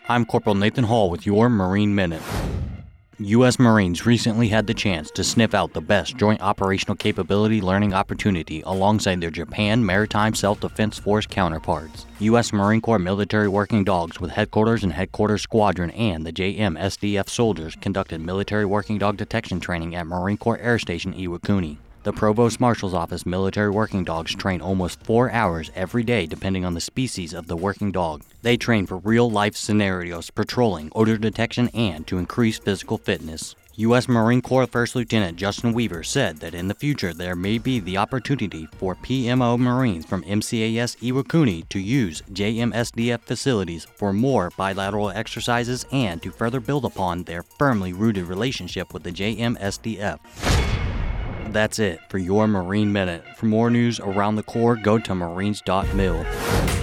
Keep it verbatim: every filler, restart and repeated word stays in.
I'm Corporal Nathan Hall with your Marine Minute. U S Marines recently had the chance to sniff out the best joint operational capability learning opportunity alongside their Japan Maritime Self-Defense Force counterparts. U S Marine Corps military working dogs with headquarters and headquarters squadron and the J M S D F soldiers conducted military working dog detection training at Marine Corps Air Station Iwakuni. The Provost Marshal's Office military working dogs train almost four hours every day depending on the species of the working dog. They train for real-life scenarios, patrolling, odor detection, and to increase physical fitness. U S Marine Corps First Lieutenant Justin Weaver said that in the future there may be the opportunity for P M O Marines from M C A S Iwakuni to use J M S D F facilities for more bilateral exercises and to further build upon their firmly rooted relationship with the J M S D F. That's it for your Marine Minute. For more news around the Corps, go to marines dot mil.